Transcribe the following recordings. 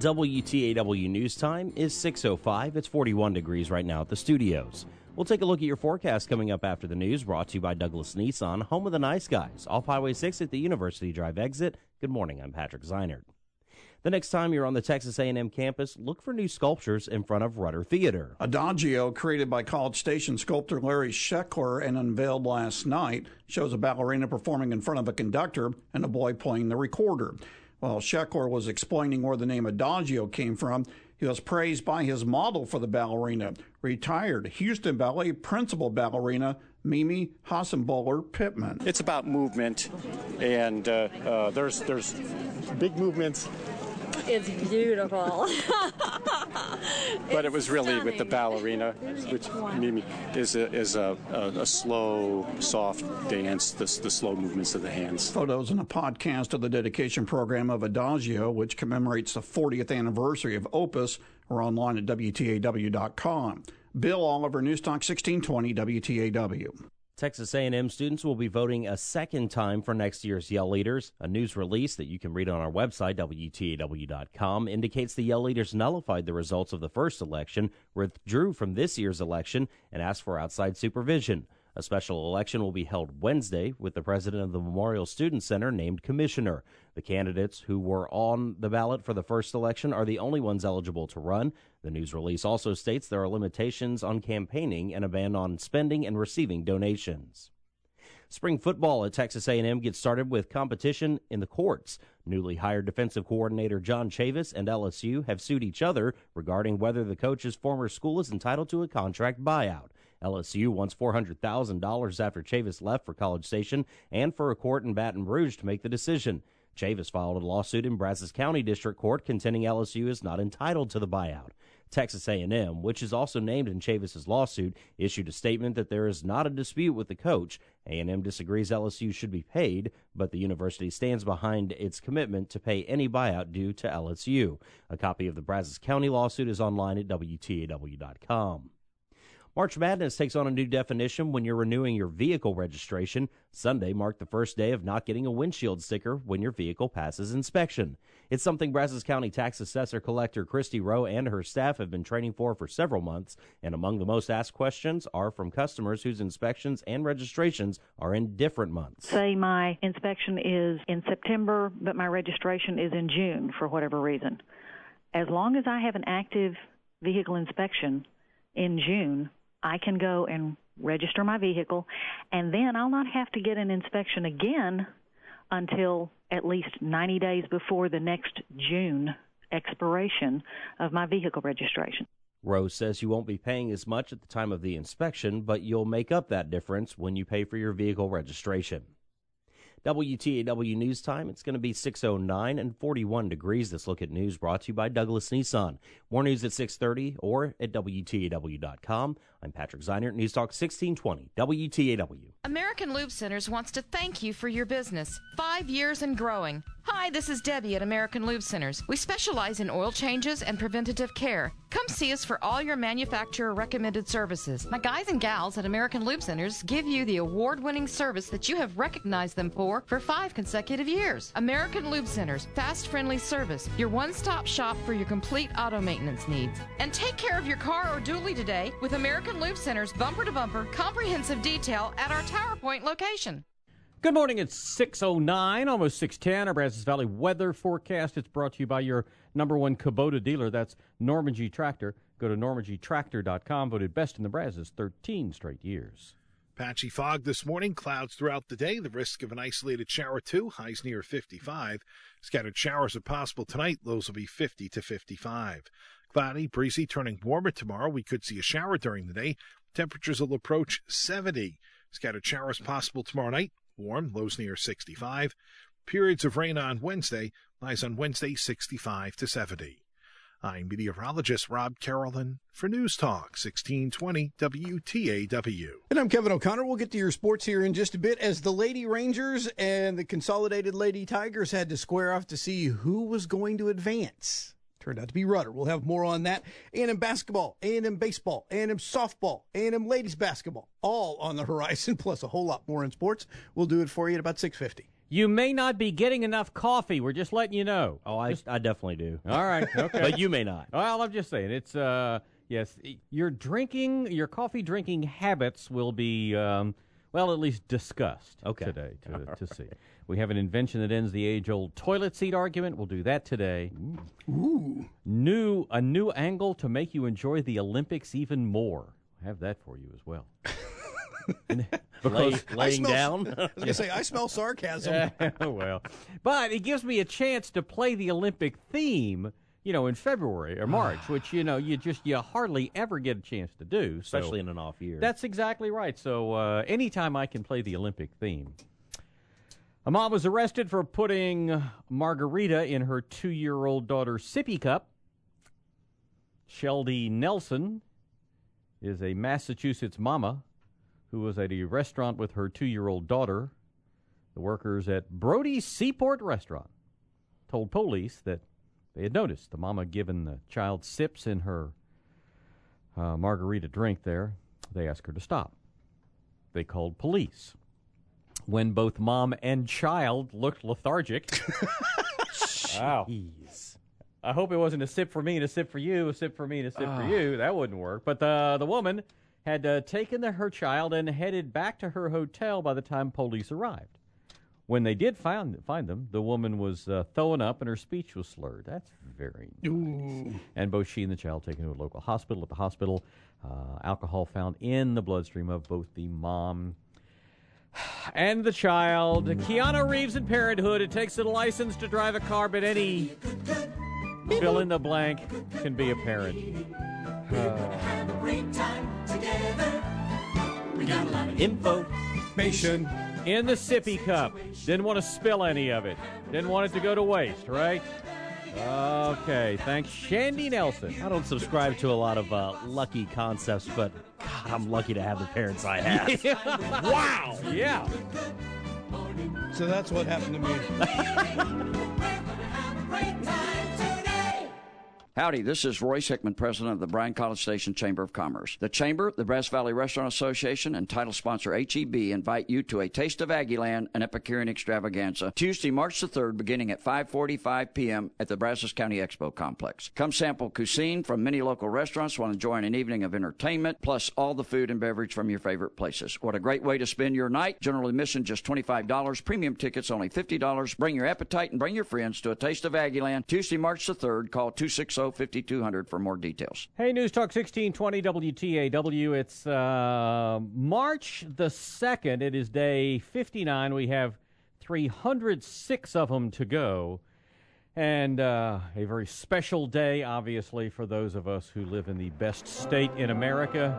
WTAW News Time is 6:05. It's 41 degrees right now at the studios. We'll take a look at your forecast coming up after the news, brought to you by Douglas Nissan, home of the nice guys, off Highway 6 at the University Drive exit. Good morning, I'm Patrick Zeinert. The next time you're on the Texas A&M campus, look for new sculptures in front of Rudder Theater. Adagio, created by College Station sculptor Larry Scheckler and unveiled last night, shows a ballerina performing in front of a conductor and a boy playing the recorder. While Scheckler was explaining where the name Adagio came from, he was praised by his model for the ballerina, retired Houston Ballet principal ballerina Mimi Hassenboller-Pittman. It's about movement, and there's big movements. It's beautiful. But it was really with the ballerina, which Mimi is a slow, soft dance, the slow movements of the hands. Photos and a podcast of the dedication program of Adagio, which commemorates the 40th anniversary of Opus, are online at WTAW.com. Bill Oliver, Newstalk 1620 WTAW. Texas A&M students will be voting a second time for next year's Yell Leaders. A news release that you can read on our website, WTAW.com, indicates the Yell Leaders nullified the results of the first election, withdrew from this year's election, and asked for outside supervision. A special election will be held Wednesday with the president of the Memorial Student Center named commissioner. The candidates who were on the ballot for the first election are the only ones eligible to run. The news release also states there are limitations on campaigning and a ban on spending and receiving donations. Spring football at Texas A&M gets started with competition in the courts. Newly hired defensive coordinator John Chavis and LSU have sued each other regarding whether the coach's former school is entitled to a contract buyout. LSU wants $400,000 after Chavis left for College Station and for a court in Baton Rouge to make the decision. Chavis filed a lawsuit in Brazos County District Court contending LSU is not entitled to the buyout. Texas A&M, which is also named in Chavis's lawsuit, issued a statement that there is not a dispute with the coach. A&M disagrees LSU should be paid, but the university stands behind its commitment to pay any buyout due to LSU. A copy of the Brazos County lawsuit is online at WTAW.com. March Madness takes on a new definition when you're renewing your vehicle registration. Sunday marked the first day of not getting a windshield sticker when your vehicle passes inspection. It's something Brazos County Tax Assessor Collector Christy Rowe and her staff have been training for several months, and among the most asked questions are from customers whose inspections and registrations are in different months. Say my inspection is in September, but my registration is in June for whatever reason. As long as I have an active vehicle inspection in June, I can go and register my vehicle, and then I'll not have to get an inspection again until at least 90 days before the next June expiration of my vehicle registration. Rose says you won't be paying as much at the time of the inspection, but you'll make up that difference when you pay for your vehicle registration. WTAW News Time. It's going to be 6:09 and 41 degrees. This look at news brought to you by Douglas Nissan. More news at 6:30 or at WTAW.com. I'm Patrick Zeinert, News Talk 1620, WTAW. American Lube Centers wants to thank you for your business. 5 years and growing. Hi, this is Debbie at American Lube Centers. We specialize in oil changes and preventative care. Come see us for all your manufacturer-recommended services. My guys and gals at American Lube Centers give you the award-winning service that you have recognized them for 5 consecutive years. American Lube Centers, fast, friendly service, your one-stop shop for your complete auto maintenance needs. And take care of your car or dually today with American Lube Centers bumper-to-bumper comprehensive detail at our Tower Point location. Good morning. It's 6:09, almost 6:10. Our Brazos Valley weather forecast. It's brought to you by your number one Kubota dealer. That's Norman G. Tractor. Go to normangtractor.com. Voted best in the Brazos 13 straight years. Patchy fog this morning, clouds throughout the day. The risk of an isolated shower, too. Highs near 55. Scattered showers are possible tonight. Lows will be 50 to 55. Cloudy, breezy, turning warmer tomorrow. We could see a shower during the day. Temperatures will approach 70. Scattered showers possible tomorrow night. Warm, lows near 65. Periods of rain on Wednesday. Highs on Wednesday, 65 to 70. I'm meteorologist Rob Carolyn for News Talk 1620 WTAW. And I'm Kevin O'Connor. We'll get to your sports here in just a bit as the Lady Rangers and the Consolidated Lady Tigers had to square off to see who was going to advance. Turned out to be Rudder. We'll have more on that. A&M basketball, A&M baseball, A&M softball, A&M ladies basketball, all on the horizon, plus a whole lot more in sports. We'll do it for you at about 6:50. You may not be getting enough coffee. We're just letting you know. Oh, I definitely do. All right, okay. But you may not. Well, I'm just saying. It's, yes, your coffee drinking habits will be, at least discussed today to see. We have an invention that ends the age-old toilet seat argument. We'll do that today. Ooh. A new angle to make you enjoy the Olympics even more. I have that for you as well. Laying down? I was going to say, I smell sarcasm. Well, but it gives me a chance to play the Olympic theme, in February or March, which, you hardly ever get a chance to do. Especially in an off year. That's exactly right. So anytime I can play the Olympic theme. A mom was arrested for putting margarita in her 2-year-old daughter's sippy cup. Sheldy Nelson is a Massachusetts mama who was at a restaurant with her 2-year-old daughter. The workers at Brody's Seaport Restaurant told police that they had noticed the mama giving the child sips in her margarita drink there. They asked her to stop. They called police. When both mom and child looked lethargic. Wow. Jeez. I hope it wasn't a sip for me and a sip for you, a sip for me and a sip for you. That wouldn't work. But the woman had taken her child and headed back to her hotel by the time police arrived. When they did find them, the woman was throwing up and her speech was slurred. That's very nice. Ooh. And both she and the child taken to a local hospital. At the hospital, alcohol found in the bloodstream of both the mom and the child. Keanu Reeves in Parenthood. It takes a license to drive a car, but any fill in the blank can be a parent. Information in the sippy cup. Didn't want to spill any of it. Didn't want it to go to waste, right? Okay, thanks, Shandy Nelson. I don't subscribe to a lot of lucky concepts, but God, I'm lucky to have the parents I have. Wow! Yeah. So that's what happened to me. Howdy, this is Royce Hickman, president of the Bryan College Station Chamber of Commerce. The Chamber, the Brass Valley Restaurant Association, and title sponsor HEB invite you to a Taste of Aggieland, an Epicurean extravaganza, Tuesday, March the 3rd, beginning at 5:45 p.m. at the Brazos County Expo Complex. Come sample cuisine from many local restaurants while enjoying an evening of entertainment, plus all the food and beverage from your favorite places. What a great way to spend your night. General admission just $25, premium tickets only $50. Bring your appetite and bring your friends to a Taste of Aggieland, Tuesday, March the 3rd. Call 260-5200 for more details. Hey, News Talk 1620 WTAW. It's March the 2nd. It is day 59. We have 306 of them to go. And a very special day, obviously, for those of us who live in the best state in America.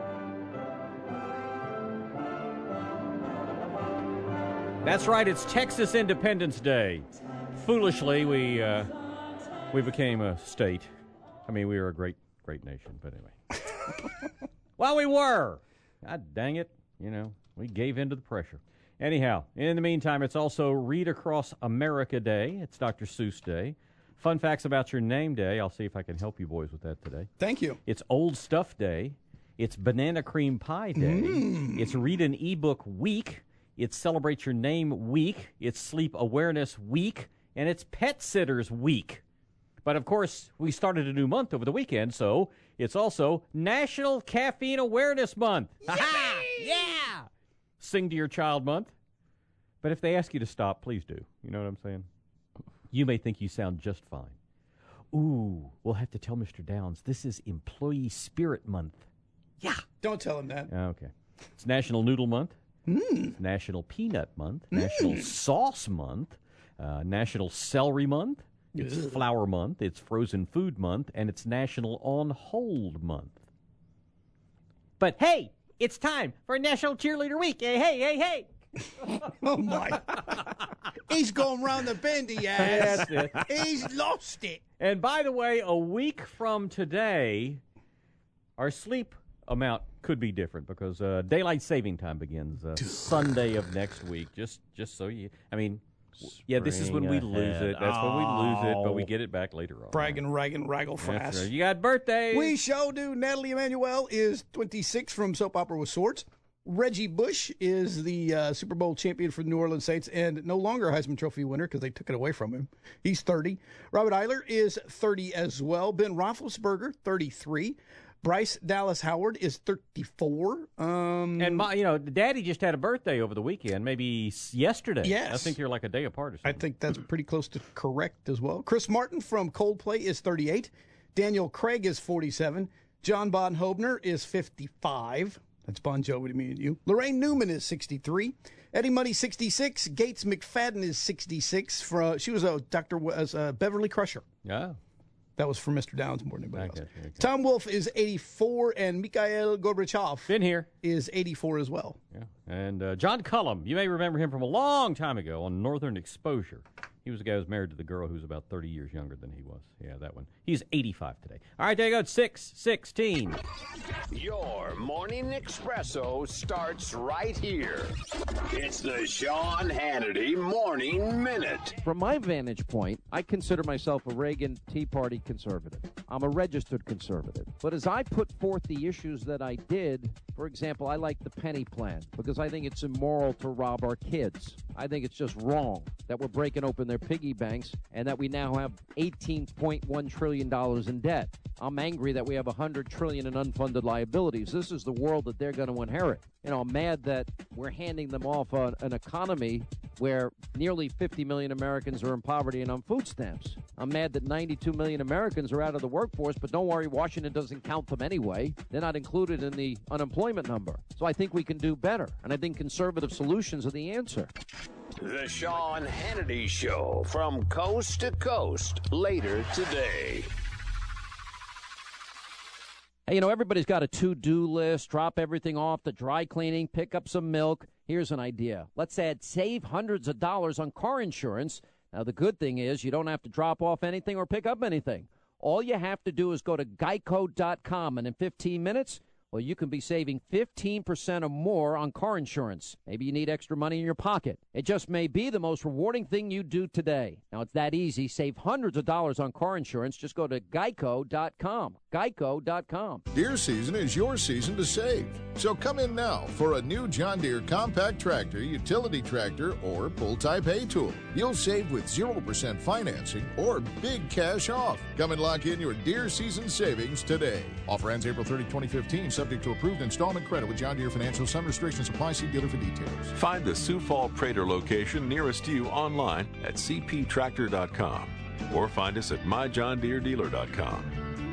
That's right, it's Texas Independence Day. Foolishly, we became a state. I mean, we were a great nation, but anyway. Well, we were. God dang it. We gave in to the pressure. Anyhow, in the meantime, it's also Read Across America Day. It's Dr. Seuss Day. Fun facts about your name day. I'll see if I can help you boys with that today. Thank you. It's Old Stuff Day. It's Banana Cream Pie Day. It's Read an eBook Week. It's Celebrate Your Name Week. It's Sleep Awareness Week. And it's Pet Sitters Week. But, of course, we started a new month over the weekend, so it's also National Caffeine Awareness Month. Ha-ha! Yeah! Sing to Your Child Month. But if they ask you to stop, please do. You know what I'm saying? You may think you sound just fine. Ooh, we'll have to tell Mr. Downs this is Employee Spirit Month. Yeah. Don't tell him that. Okay. It's National Noodle Month. It's National Peanut Month. National Sauce Month. National Celery Month. It's Flour Month. It's Frozen Food Month. And it's National On Hold Month. But, hey, it's time for National Cheerleader Week. Hey. Oh, my. He's going round the bend, he has. That's it. He's lost it. And by the way, a week from today, our sleep amount could be different because daylight saving time begins Sunday of next week. Just so you, this is when we lose it. That's when we lose it, but we get it back later on. Bragging, ragging, raggle fast. Right. You got birthdays. We sure do. Natalie Emanuel is 26 from Soap Opera with Swords. Reggie Bush is the Super Bowl champion for the New Orleans Saints and no longer a Heisman Trophy winner because they took it away from him. He's 30. Robert Eiler is 30 as well. Ben Roethlisberger, 33. Bryce Dallas Howard is 34. And Daddy just had a birthday over the weekend, maybe yesterday. Yes. I think you're like a day apart or something. I think that's pretty close to correct as well. Chris Martin from Coldplay is 38. Daniel Craig is 47. John Bon Hobner is 55. That's Bon Jovi to me and you. Lorraine Newman is 63. Eddie Money, 66. Gates McFadden is 66. She was a Beverly Crusher. Yeah. That was for Mr. Downs more than anybody else. Tom Wolfe is 84, and Mikhail Gorbachev been here is 84 as well. Yeah. And John Cullum, you may remember him from a long time ago on Northern Exposure. He was the guy who was married to the girl who's about 30 years younger than he was. Yeah, that one. He's 85 today. All right, there you go. 6:16. Your morning espresso starts right here. It's the Sean Hannity Morning Minute. From my vantage point, I consider myself a Reagan Tea Party conservative. I'm a registered conservative. But as I put forth the issues that I did, for example, I like the penny plan because I think it's immoral to rob our kids. I think it's just wrong that we're breaking open their piggy banks and that we now have $18.1 trillion in debt. I'm angry that we have $100 trillion in unfunded liabilities. This is the world that they're going to inherit. I'm mad that we're handing them off an economy where nearly 50 million Americans are in poverty and on food stamps. I'm mad that 92 million Americans are out of the workforce, but don't worry, Washington doesn't count them anyway. They're not included in the unemployment number. So I think we can do better, and I think conservative solutions are the answer. The Sean Hannity Show from coast to coast later today. Hey, everybody's got a to-do list. Drop everything off, the dry cleaning, pick up some milk. Here's an idea. Let's save hundreds of dollars on car insurance. Now, the good thing is you don't have to drop off anything or pick up anything. All you have to do is go to geico.com, and in 15 minutes, well, you can be saving 15% or more on car insurance. Maybe you need extra money in your pocket. It just may be the most rewarding thing you do today. Now, it's that easy. Save hundreds of dollars on car insurance. Just go to geico.com. Geico.com. Deer season is your season to save. So come in now for a new John Deere compact tractor, utility tractor, or pull-type hay tool. You'll save with 0% financing or big cash off. Come and lock in your Deer season savings today. Offer ends April 30, 2015. Subject to approved installment credit with John Deere Financial. Some restrictions apply. See dealer for details. Find the Sioux Falls Prater location nearest you online at cptractor.com or find us at myjohndeeredealer.com.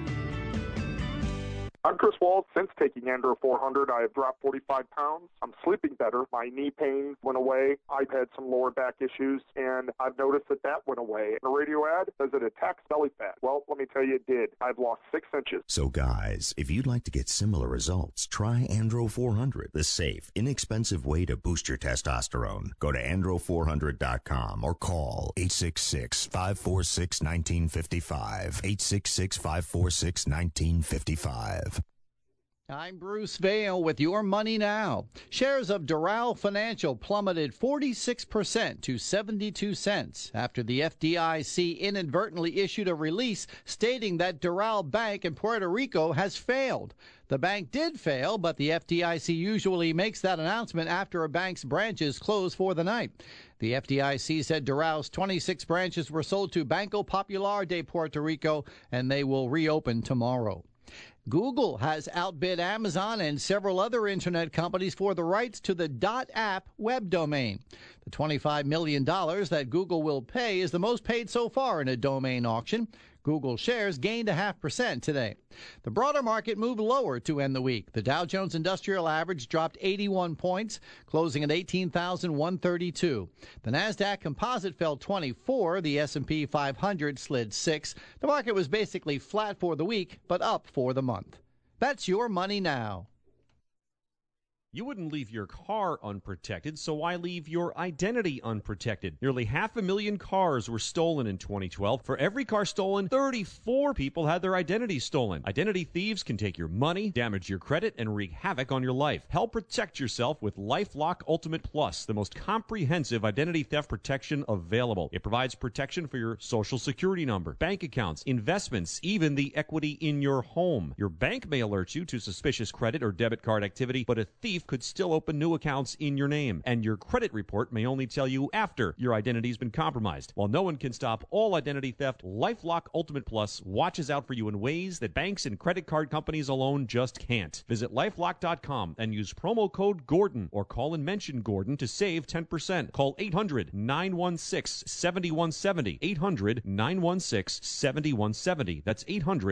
I'm Chris Walls. Since taking Andro 400, I have dropped 45 pounds. I'm sleeping better. My knee pain went away. I've had some lower back issues, and I've noticed that went away. The radio ad, does it attack belly fat? Well, let me tell you, it did. I've lost 6 inches. So, guys, if you'd like to get similar results, try Andro 400, the safe, inexpensive way to boost your testosterone. Go to andro400.com or call 866-546-1955. 866-546-1955. I'm Bruce Vail with Your Money Now. Shares of Doral Financial plummeted 46% to 72 cents after the FDIC inadvertently issued a release stating that Doral Bank in Puerto Rico has failed. The bank did fail, but the FDIC usually makes that announcement after a bank's branches close for the night. The FDIC said Doral's 26 branches were sold to Banco Popular de Puerto Rico, and they will reopen tomorrow. Google has outbid Amazon and several other internet companies for the rights to the .app web domain. The $25 million that Google will pay is the most paid so far in a domain auction. Google shares gained 0.5% today. The broader market moved lower to end the week. The Dow Jones Industrial Average dropped 81 points, closing at 18,132. The Nasdaq Composite fell 24. The S&P 500 slid 6. The market was basically flat for the week, but up for the month. That's Your Money Now. You wouldn't leave your car unprotected, so why leave your identity unprotected? Nearly 500,000 cars were stolen in 2012. For every car stolen, 34 people had their identity stolen. Identity thieves can take your money, damage your credit, and wreak havoc on your life. Help protect yourself with LifeLock Ultimate Plus, the most comprehensive identity theft protection available. It provides protection for your social security number, bank accounts, investments, even the equity in your home. Your bank may alert you to suspicious credit or debit card activity, but a thief thief could still open new accounts in your name, and your credit report may only tell you after your identity's been compromised. While no one can stop all identity theft, LifeLock Ultimate Plus watches out for you in ways that banks and credit card companies alone just can't. Visit LifeLock.com and use promo code Gordon or call and mention Gordon to save 10%. Call 800-916-7170. 800-916-7170. That's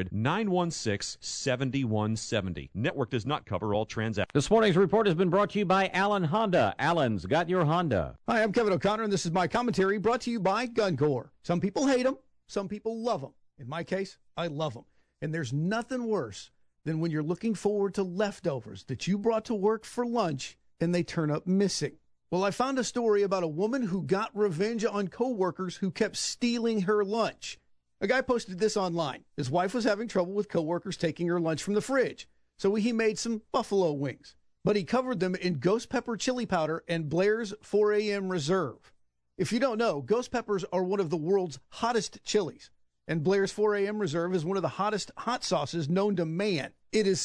800-916-7170. Network does not cover all transactions. This morning's report has been brought to you by Allen Honda. Allen's got your Honda. Hi, I'm Kevin O'Connor, and this is my commentary brought to you by GunCorp. Some people hate them. Some people love them. In my case, I love them. And there's nothing worse than when you're looking forward to leftovers that you brought to work for lunch and they turn up missing. Well, I found a story about a woman who got revenge on coworkers who kept stealing her lunch. A guy posted this online. His wife was having trouble with coworkers taking her lunch from the fridge, so he made some buffalo wings. But he covered them in ghost pepper chili powder and Blair's 4 a.m. Reserve. If you don't know, ghost peppers are one of the world's hottest chilies, and Blair's 4 a.m. Reserve is one of the hottest hot sauces known to man. It is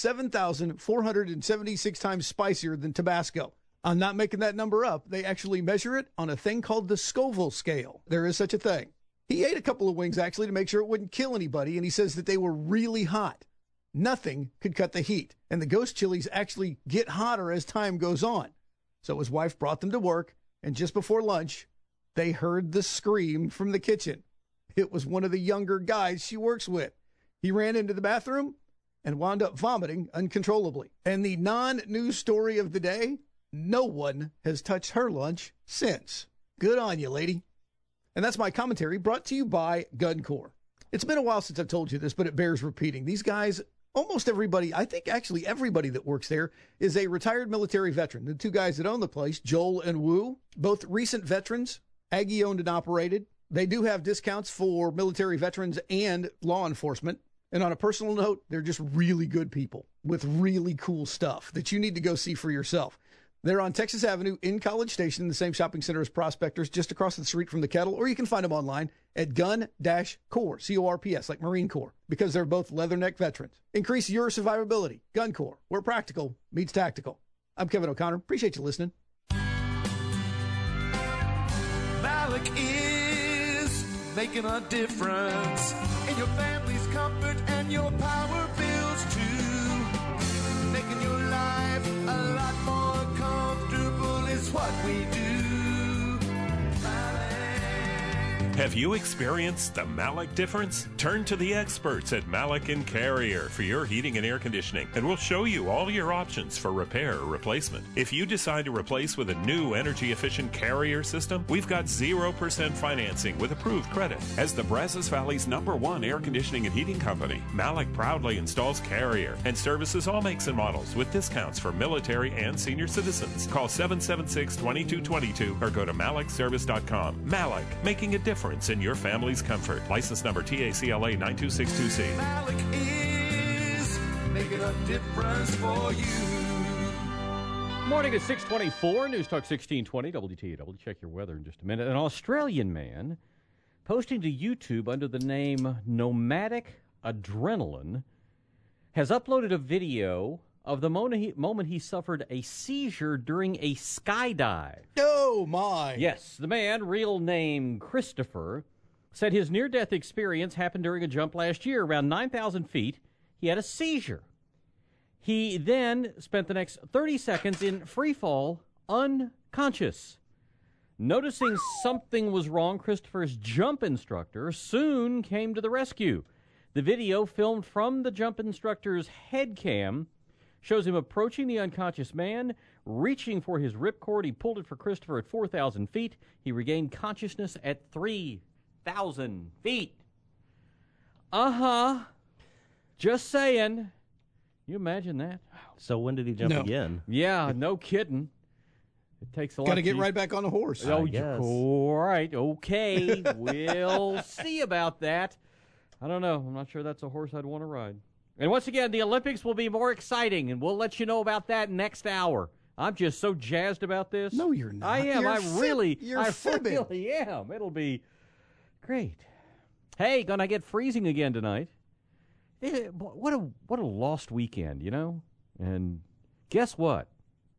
7,476 times spicier than Tabasco. I'm not making that number up. They actually measure it on a thing called the Scoville scale. There is such a thing. He ate a couple of wings, actually, to make sure it wouldn't kill anybody, and he says that they were really hot. Nothing could cut the heat, and the ghost chilies actually get hotter as time goes on. So his wife brought them to work, and just before lunch, they heard the scream from the kitchen. It was one of the younger guys she works with. He ran into the bathroom and wound up vomiting uncontrollably. And the non-news story of the day, no one has touched her lunch since. Good on you, lady. And that's my commentary brought to you by GunCorp. It's been a while since I've told you this, but it bears repeating. These guys, almost everybody, I think actually everybody that works there is a retired military veteran. The two guys that own the place, Joel and Wu, both recent veterans, Aggie owned and operated. They do have discounts for military veterans and law enforcement. And on a personal note, they're just really good people with really cool stuff that you need to go see for yourself. They're on Texas Avenue in College Station, in the same shopping center as Prospectors, just across the street from the Kettle, or you can find them online at gun-corps, C-O-R-P-S, like Marine Corps, because they're both leatherneck veterans. Increase your survivability. GunCorp, where practical meets tactical. I'm Kevin O'Connor. Appreciate you listening. Malik is making a difference in your family's comfort and your power bills too. Making your life a lot more comfortable is what we do. Have you experienced the Malik difference? Turn to the experts at Malik & Carrier for your heating and air conditioning, and we'll show you all your options for repair or replacement. If you decide to replace with a new energy-efficient Carrier system, we've got 0% financing with approved credit. As the Brazos Valley's #1 air conditioning and heating company, Malik proudly installs Carrier and services all makes and models with discounts for military and senior citizens. Call 776-2222 or go to malikservice.com. Malik, making a difference in your family's comfort. License number TACLA 9262C. Malik is making a difference for you. Morning at 6:24, News Talk 1620, WTAW. Check your weather in just a minute. An Australian man posting to YouTube under the name Nomadic Adrenaline has uploaded a video of the moment he suffered a seizure during a skydive. Oh, my. Yes, the man, real name Christopher, said his near-death experience happened during a jump last year. Around 9,000 feet, he had a seizure. He then spent the next 30 seconds in free fall, unconscious. Noticing something was wrong, Christopher's jump instructor soon came to the rescue. The video, filmed from the jump instructor's head cam, shows him approaching the unconscious man, reaching for his ripcord. He pulled it for Christopher at 4,000 feet. He regained consciousness at 3,000 feet. Just saying. You imagine that? So when did he jump again? Yeah, no kidding. It takes a lot. Got to get right back on the horse. Oh, all right. Okay. We'll see about that. I don't know. I'm not sure that's a horse I'd want to ride. And once again, the Olympics will be more exciting, and we'll let you know about that next hour. I'm just so jazzed about this. No, you're not. I am. You're I really fibbing. am. It'll be great. Hey, gonna get freezing again tonight. What a lost weekend, you know? And guess what?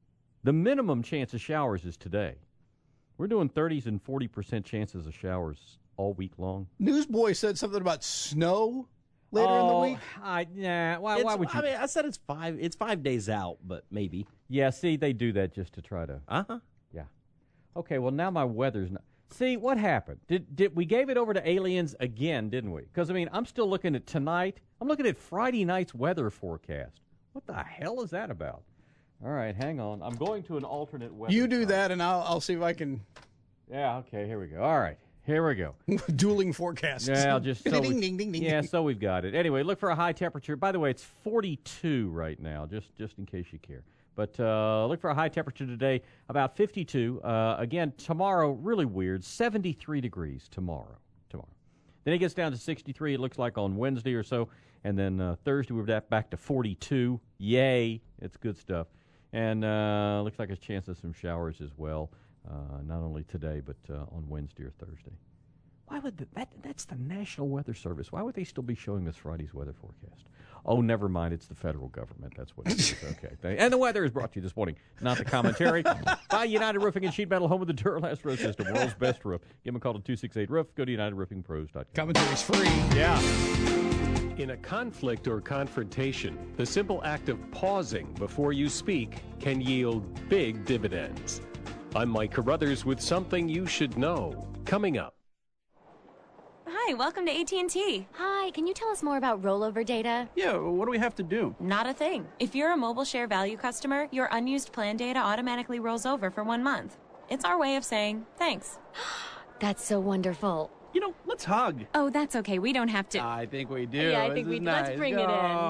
The minimum chance of showers is today. We're doing 30s and 40% chances of showers all week long. Newsboy said something about snow later in the week. Why would you? I mean, I said it's 5 days out, but maybe. Yeah, see, they do that just to try to. Yeah. Okay, well, now my weather's not. See, what happened? Did we gave it over to aliens again, didn't we? Because, I mean, I'm still looking at tonight. I'm looking at Friday night's weather forecast. What the hell is that about? All right, hang on. I'm going to an alternate weather. You do that, and I'll see if I can. Yeah, okay, here we go. All right, here we go. Dueling forecasts. Yeah, just so ding, ding, ding, ding. Yeah, so we've got it. Anyway, look for a high temperature. By the way, it's 42 right now, just in case you care. But look for a high temperature today, about 52. Again, tomorrow, really weird, 73 degrees tomorrow. Then it gets down to 63, it looks like on Wednesday or so. And then Thursday, we're back to 42. Yay. It's good stuff. And looks like a chance of some showers as well, not only today, but on Wednesday or Thursday. Why would that's the National Weather Service. Why would they still be showing us Friday's weather forecast? Oh, never mind. It's the federal government. That's what it is. Okay. And the weather is brought to you this morning, not the commentary, by United Roofing and Sheet Metal, home of the Duralast Roof System, world's best roof. Give them a call to 268-ROOF. Go to UnitedRoofingPros.com. Commentary's free. Yeah. In a conflict or confrontation, the simple act of pausing before you speak can yield big dividends. I'm Mike Carruthers with something you should know. Coming up. Hi, welcome to AT&T. Hi, can you tell us more about rollover data? Yeah, what do we have to do? Not a thing. If you're a Mobile Share Value customer, your unused plan data automatically rolls over for 1 month. It's our way of saying thanks. That's so wonderful. You know, let's hug. Oh, that's okay. We don't have to. I think we do. Yeah, I think we do. Nice. Let's bring it in.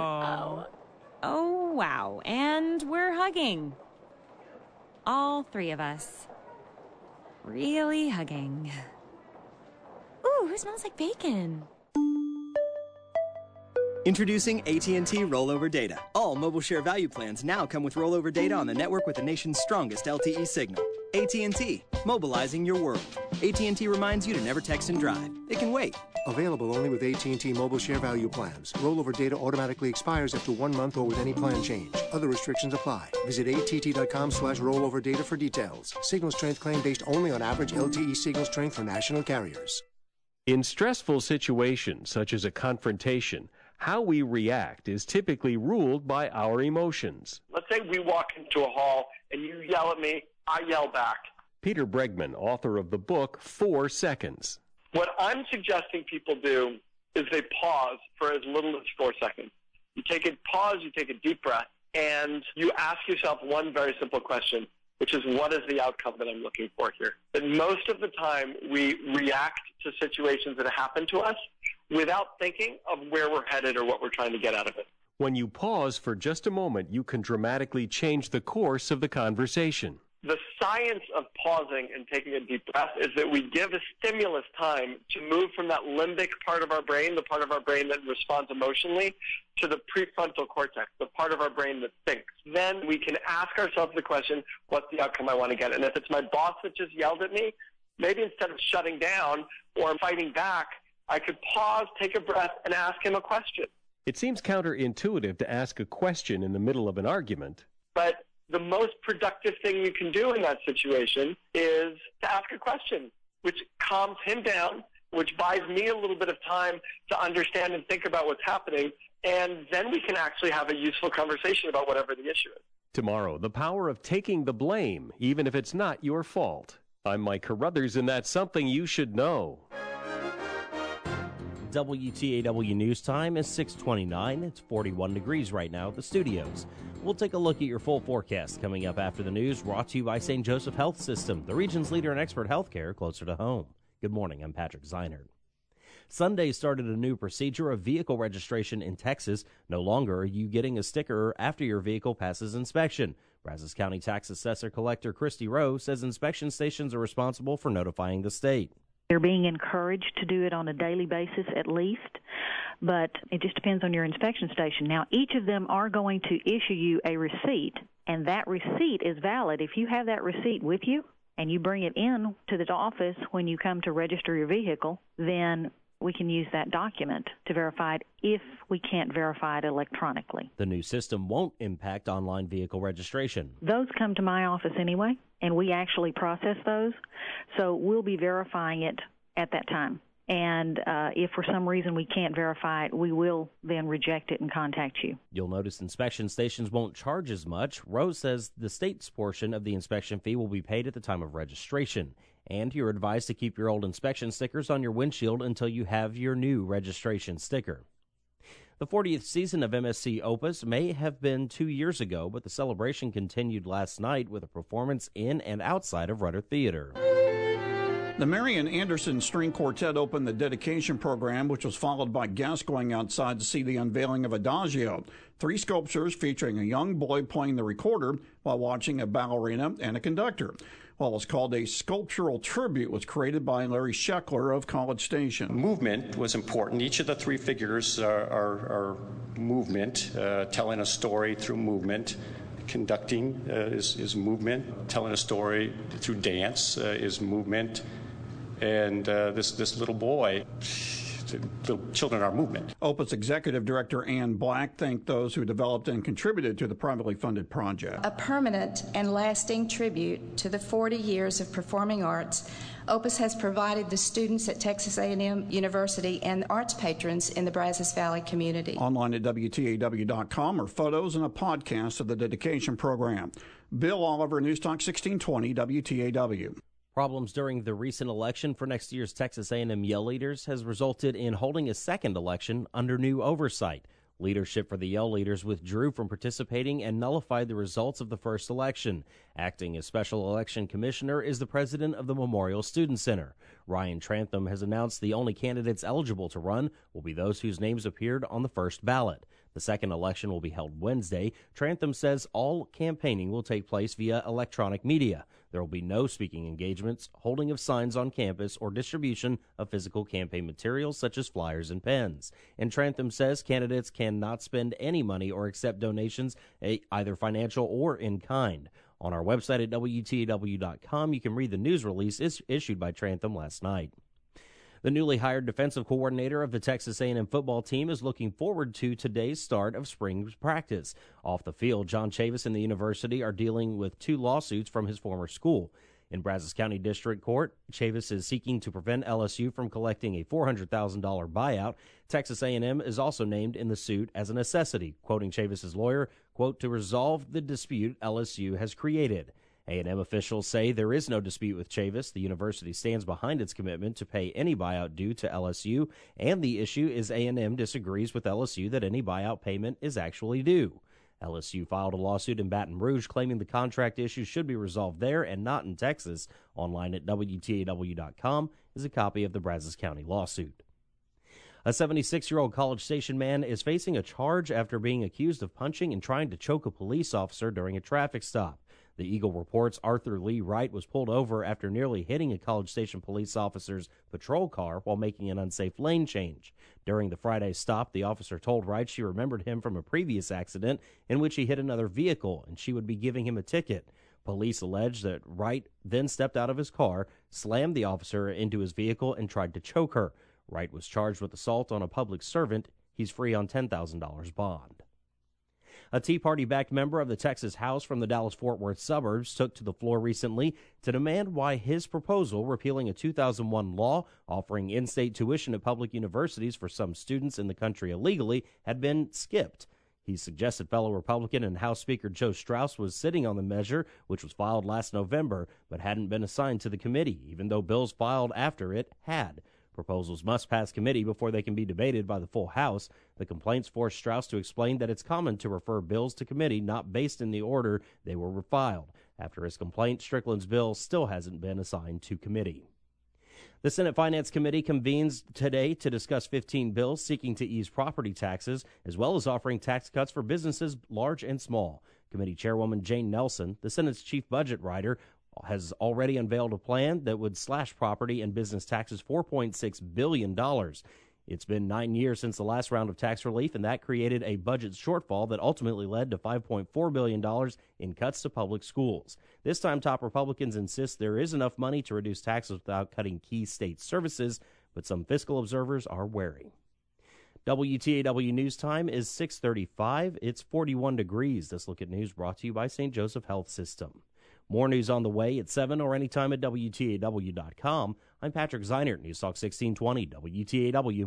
Oh, wow. And we're hugging. All three of us. Really hugging. Ooh, who smells like bacon? Introducing AT&T Rollover Data. All Mobile Share Value plans now come with rollover data on the network with the nation's strongest LTE signal. AT&T, mobilizing your world. AT&T reminds you to never text and drive. It can wait. Available only with AT&T Mobile Share Value plans. Rollover data automatically expires after 1 month or with any plan change. Other restrictions apply. Visit att.com/rollover data for details. Signal strength claim based only on average LTE signal strength for national carriers. In stressful situations, such as a confrontation, how we react is typically ruled by our emotions. Let's say we walk into a hall and you yell at me, I yell back. Peter Bregman, author of the book 4 Seconds. What I'm suggesting people do is they pause for as little as 4 seconds. You take a pause, you take a deep breath, and you ask yourself one very simple question, which is, what is the outcome that I'm looking for here? But most of the time, we react to situations that happen to us without thinking of where we're headed or what we're trying to get out of it. When you pause for just a moment, you can dramatically change the course of the conversation. The science of pausing and taking a deep breath is that we give a stimulus time to move from that limbic part of our brain, the part of our brain that responds emotionally, to the prefrontal cortex, the part of our brain that thinks. Then we can ask ourselves the question, what's the outcome I want to get? And if it's my boss that just yelled at me, maybe instead of shutting down or fighting back, I could pause, take a breath, and ask him a question. It seems counterintuitive to ask a question in the middle of an argument. But the most productive thing you can do in that situation is to ask a question, which calms him down, which buys me a little bit of time to understand and think about what's happening, and then we can actually have a useful conversation about whatever the issue is. Tomorrow, the power of taking the blame, even if it's not your fault. I'm Mike Carruthers, and that's something you should know. WTAW News Time is 6:29. It's 41 degrees right now at the studios. We'll take a look at your full forecast coming up after the news, brought to you by St. Joseph Health System, the region's leader in expert health care closer to home. Good morning, I'm Patrick Zeinert. Sunday started a new procedure of vehicle registration in Texas. No longer are you getting a sticker after your vehicle passes inspection. Brazos County Tax Assessor Collector Christy Rowe says inspection stations are responsible for notifying the state. They're being encouraged to do it on a daily basis at least, but it just depends on your inspection station. Now, each of them are going to issue you a receipt, and that receipt is valid. If you have that receipt with you and you bring it in to the office when you come to register your vehicle, then we can use that document to verify it if we can't verify it electronically. The new system won't impact online vehicle registration. Those come to my office anyway, and we actually process those. So we'll be verifying it at that time. And if for some reason we can't verify it, we will then reject it and contact you. You'll notice inspection stations won't charge as much. Rose says the state's portion of the inspection fee will be paid at the time of registration. And you're advised to keep your old inspection stickers on your windshield until you have your new registration sticker. The 40th season of MSC Opus may have been 2 years ago, but the celebration continued last night with a performance in and outside of Rudder Theater. The Marian Anderson String Quartet opened the dedication program, which was followed by guests going outside to see the unveiling of Adagio, 3 sculptures featuring a young boy playing the recorder while watching a ballerina and a conductor. What was called a sculptural tribute was created by Larry Scheckler of College Station. Movement was important. Each of the 3 figures are movement, telling a story through movement. Conducting is movement. Telling a story through dance is movement. And this little boy, the children are movement. Opus Executive Director Ann Black thanked those who developed and contributed to the privately funded project. A permanent and lasting tribute to the 40 years of performing arts, Opus has provided the students at Texas A&M University and arts patrons in the Brazos Valley community. Online at WTAW.com are photos and a podcast of the dedication program. Bill Oliver, News Talk 1620, WTAW. Problems during the recent election for next year's Texas A&M Yell Leaders has resulted in holding a second election under new oversight. Leadership for the Yell Leaders withdrew from participating and nullified the results of the first election. Acting as Special Election Commissioner is the president of the Memorial Student Center. Ryan Trantham has announced the only candidates eligible to run will be those whose names appeared on the first ballot. The second election will be held Wednesday. Trantham says all campaigning will take place via electronic media. There will be no speaking engagements, holding of signs on campus, or distribution of physical campaign materials such as flyers and pens. And Trantham says candidates cannot spend any money or accept donations, either financial or in kind. On our website at WTAW.com, you can read the news release issued by Trantham last night. The newly hired defensive coordinator of the Texas A&M football team is looking forward to today's start of spring practice. Off the field, John Chavis and the university are dealing with 2 lawsuits from his former school. In Brazos County District Court, Chavis is seeking to prevent LSU from collecting a $400,000 buyout. Texas A&M is also named in the suit as a necessity, quoting Chavis's lawyer, quote, to resolve the dispute LSU has created. A&M officials say there is no dispute with Chavis. The university stands behind its commitment to pay any buyout due to LSU, and the issue is A&M disagrees with LSU that any buyout payment is actually due. LSU filed a lawsuit in Baton Rouge claiming the contract issue should be resolved there and not in Texas. Online at WTAW.com is a copy of the Brazos County lawsuit. A 76-year-old College Station man is facing a charge after being accused of punching and trying to choke a police officer during a traffic stop. The Eagle reports Arthur Lee Wright was pulled over after nearly hitting a College Station police officer's patrol car while making an unsafe lane change. During the Friday stop, the officer told Wright she remembered him from a previous accident in which he hit another vehicle and she would be giving him a ticket. Police allege that Wright then stepped out of his car, slammed the officer into his vehicle, and tried to choke her. Wright was charged with assault on a public servant. He's free on $10,000 bond. A Tea Party-backed member of the Texas House from the Dallas-Fort Worth suburbs took to the floor recently to demand why his proposal repealing a 2001 law offering in-state tuition at public universities for some students in the country illegally had been skipped. He suggested fellow Republican and House Speaker Joe Straus was sitting on the measure, which was filed last November, but hadn't been assigned to the committee, even though bills filed after it had. Proposals must pass committee before they can be debated by the full House. The complaints forced Straus to explain that it's common to refer bills to committee not based in the order they were filed. After his complaint, Strickland's bill still hasn't been assigned to committee. The Senate Finance Committee convenes today to discuss 15 bills seeking to ease property taxes, as well as offering tax cuts for businesses large and small. Committee Chairwoman Jane Nelson, the Senate's chief budget writer, has already unveiled a plan that would slash property and business taxes $4.6 billion. It's been 9 years since the last round of tax relief, and that created a budget shortfall that ultimately led to $5.4 billion in cuts to public schools. This time, top Republicans insist there is enough money to reduce taxes without cutting key state services, but some fiscal observers are wary. WTAW News Time is 6:35. It's 41 degrees. This Look at News brought to you by St. Joseph Health System. More news on the way at 7 or anytime at WTAW.com. I'm Patrick Zeinert, News Talk 1620, WTAW.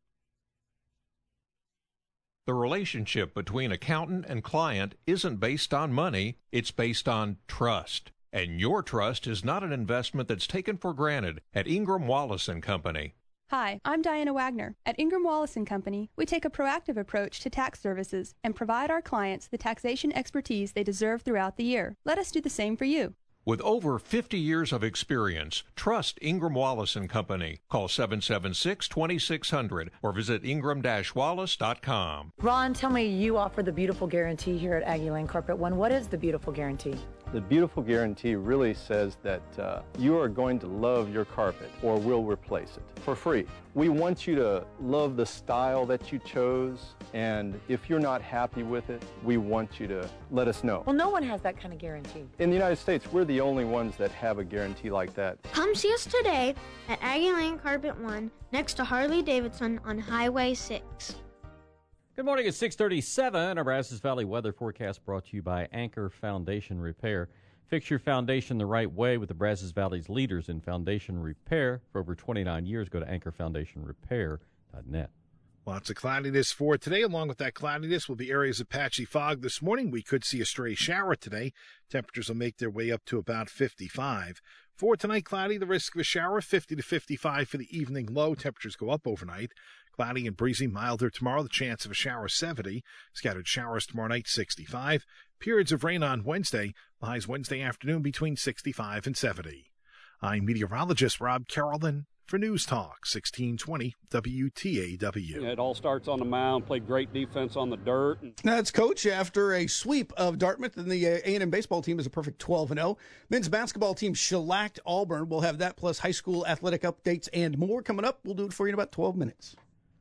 The relationship between accountant and client isn't based on money, it's based on trust. And your trust is not an investment that's taken for granted at Ingram Wallace & Company. Hi, I'm Diana Wagner. At Ingram Wallace & Company, we take a proactive approach to tax services and provide our clients the taxation expertise they deserve throughout the year. Let us do the same for you. With over 50 years of experience, trust Ingram Wallace & Company. Call 776-2600 or visit ingram-wallace.com. Ron, tell me, you offer the Beautiful Guarantee here at Aggie Lane Carpet One. What is the Beautiful Guarantee? The Beautiful Guarantee really says that you are going to love your carpet or we'll replace it for free. We want you to love the style that you chose, and if you're not happy with it, we want you to let us know. Well, no one has that kind of guarantee. In the United States, we're the only ones that have a guarantee like that. Come see us today at Aggie Lane Carpet One, next to Harley Davidson on Highway 6. Good morning at 6:37. Our Brazos Valley weather forecast brought to you by Anchor Foundation Repair. Fix your foundation the right way with the Brazos Valley's leaders in foundation repair. For over 29 years, go to anchorfoundationrepair.net. Lots of cloudiness for today. Along with that cloudiness will be areas of patchy fog this morning. We could see a stray shower today. Temperatures will make their way up to about 55. For tonight, cloudy, the risk of a shower, 50 to 55 for the evening low. Temperatures go up overnight. Cloudy and breezy, milder tomorrow. The chance of a shower, 70. Scattered showers tomorrow night, 65. Periods of rain on Wednesday. The highs Wednesday afternoon between 65 and 70. I'm meteorologist Rob Carrollton for News Talk 1620 WTAW. It all starts on the mound. Played great defense on the dirt. That's Coach after a sweep of Dartmouth, and the A&M baseball team is a perfect 12-0. Men's basketball team shellacked Auburn. We'll have that plus high school athletic updates and more coming up. We'll do it for you in about 12 minutes.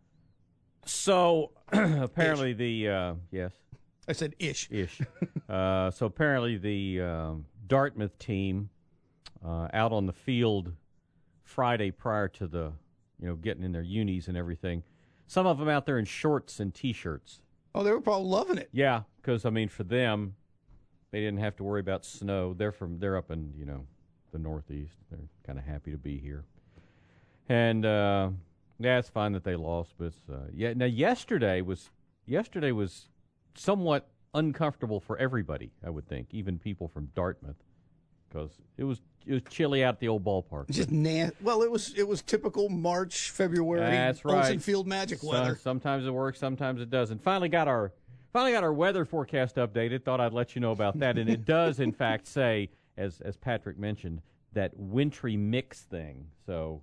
So apparently yes. I said ish. So apparently the Dartmouth team out on the field Friday prior to the, getting in their unis and everything. Some of them out there in shorts and T-shirts. Oh, they were probably loving it. Yeah, because, for them, they didn't have to worry about snow. They're up in, the Northeast. They're kind of happy to be here. And, it's fine that they lost, but now yesterday was somewhat uncomfortable for everybody, I would think, even people from Dartmouth, because it was chilly out at the old ballpark. Just well, it was typical March, February. That's right. Olsen Field magic weather. Sometimes it works, sometimes it doesn't. Finally got our weather forecast updated. Thought I'd let you know about that, and it does in fact say, as Patrick mentioned, that wintry mix thing. So,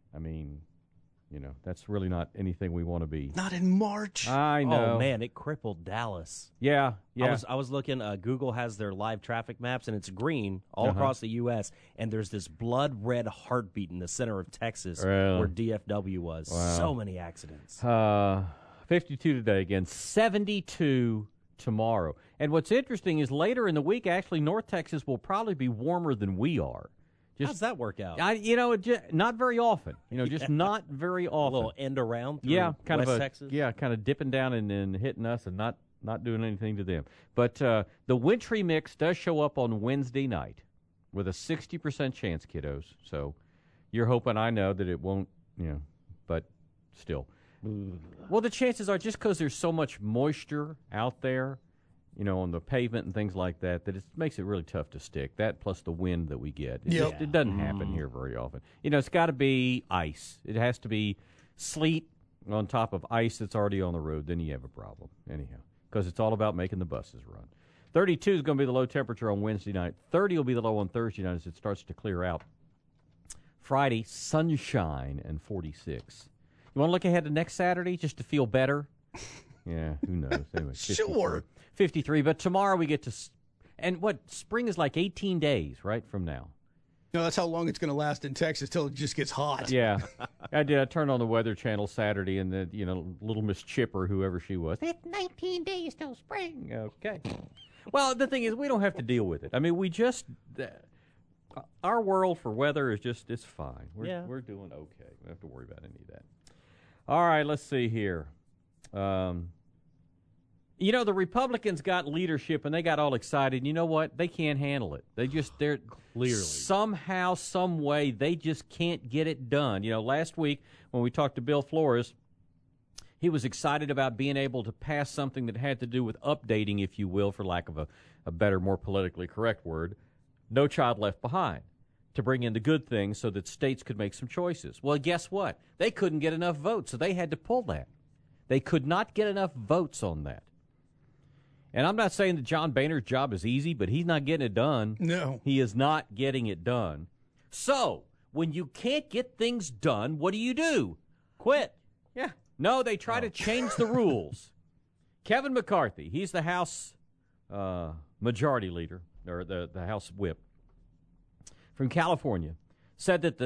that's really not anything we want to be. Not in March. I know. Oh, man, it crippled Dallas. Yeah. I was looking, Google has their live traffic maps, and it's green all across the U.S., and there's this blood-red heartbeat in the center of Texas where DFW was. Wow. So many accidents. 52 today again, 72 tomorrow. And what's interesting is later in the week, actually, North Texas will probably be warmer than we are. How's that work out? Not very often. Just not very often. A little end around through West Texas? Yeah, kind of dipping down and hitting us and not doing anything to them. But the wintry mix does show up on Wednesday night with a 60% chance, kiddos. So you're hoping, I know, that it won't, but still. Well, the chances are, just because there's so much moisture out there, on the pavement and things like that, that it makes it really tough to stick. That plus the wind that we get. It doesn't happen here very often. It's got to be ice. It has to be sleet on top of ice that's already on the road. Then you have a problem, anyhow, because it's all about making the buses run. 32 is going to be the low temperature on Wednesday night. 30 will be the low on Thursday night as it starts to clear out. Friday, sunshine and 46. You want to look ahead to next Saturday just to feel better? Yeah, who knows? Anyway, 54, sure. 53, but tomorrow we get to, spring is like 18 days, right, from now. No, that's how long it's going to last in Texas till it just gets hot. Yeah. I turned on the Weather Channel Saturday, and little Miss Chipper, whoever she was, it's 19 days till spring. Okay. Well, the thing is, we don't have to deal with it. We just, Our world for weather is it's fine. Yeah. We're doing okay. We don't have to worry about any of that. All right, let's see here. The Republicans got leadership, and they got all excited. You know what? They can't handle it. They're clearly somehow, some way, they just can't get it done. Last week when we talked to Bill Flores, he was excited about being able to pass something that had to do with updating, if you will, for lack of a better, more politically correct word, No Child Left Behind, to bring in the good things so that states could make some choices. Well, guess what? They couldn't get enough votes, so they had to pull that. They could not get enough votes on that. And I'm not saying that John Boehner's job is easy, but he's not getting it done. No. He is not getting it done. So, when you can't get things done, what do? Quit. Yeah. No, they try to change the rules. Kevin McCarthy, he's the House Majority Leader, or the House Whip, from California, said that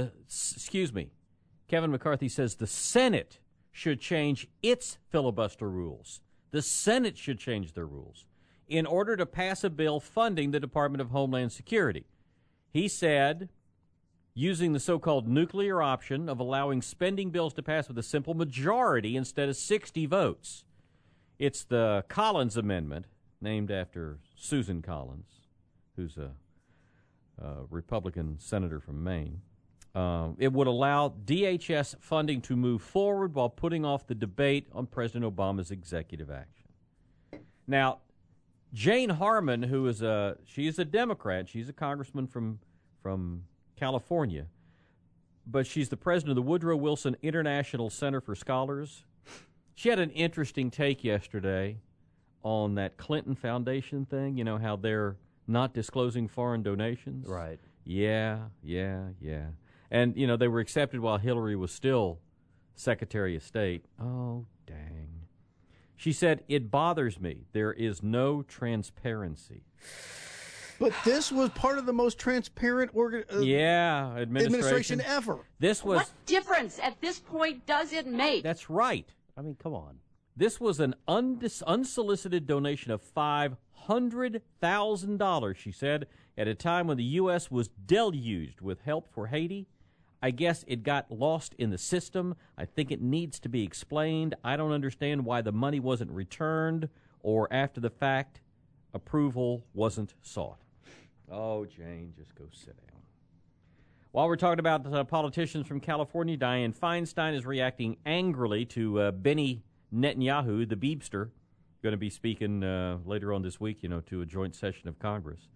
Kevin McCarthy says the Senate should change its filibuster rules. The Senate should change their rules in order to pass a bill funding the Department of Homeland Security. He said, using the so-called nuclear option of allowing spending bills to pass with a simple majority instead of 60 votes. It's the Collins Amendment, named after Susan Collins, who's a Republican senator from Maine. It would allow DHS funding to move forward while putting off the debate on President Obama's executive action. Now, Jane Harman, she's a Democrat, she's a congressman from California, but she's the president of the Woodrow Wilson International Center for Scholars. She had an interesting take yesterday on that Clinton Foundation thing, how they're not disclosing foreign donations. Right. Yeah. And, they were accepted while Hillary was still Secretary of State. Oh, dang. She said, it bothers me. There is no transparency. But this was part of the most transparent administration ever. What difference at this point does it make? That's right. I mean, come on. This was an unsolicited donation of $500,000, she said, at a time when the U.S. was deluged with help for Haiti. I guess it got lost in the system. I think it needs to be explained. I don't understand why the money wasn't returned or after the fact approval wasn't sought. Oh, Jane, just go sit down. While we're talking about politicians from California, Dianne Feinstein is reacting angrily to Benny Netanyahu, the Beebster, going to be speaking later on this week, to a joint session of Congress.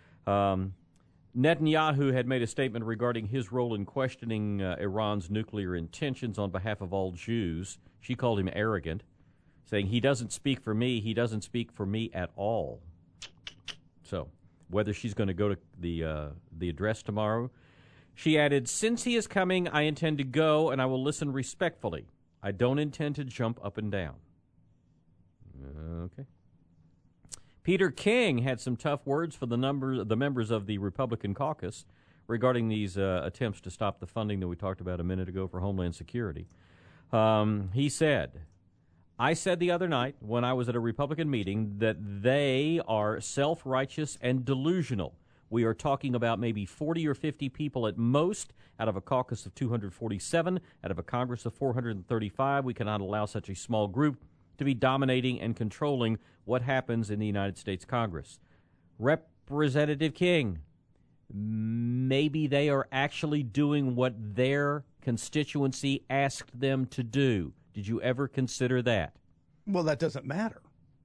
Netanyahu had made a statement regarding his role in questioning Iran's nuclear intentions on behalf of all Jews. She called him arrogant, saying, he doesn't speak for me, he doesn't speak for me at all. So, whether she's going to go to the address tomorrow, she added, since he is coming, I intend to go, and I will listen respectfully. I don't intend to jump up and down. Okay. Peter King had some tough words for the members of the Republican caucus regarding these attempts to stop the funding that we talked about a minute ago for Homeland Security. He said, I said the other night when I was at a Republican meeting that they are self-righteous and delusional. We are talking about maybe 40 or 50 people at most out of a caucus of 247, out of a Congress of 435. We cannot allow such a small group to be dominating and controlling what happens in the United States Congress. Representative King, maybe they are actually doing what their constituency asked them to do. Did you ever consider that? Well, that doesn't matter.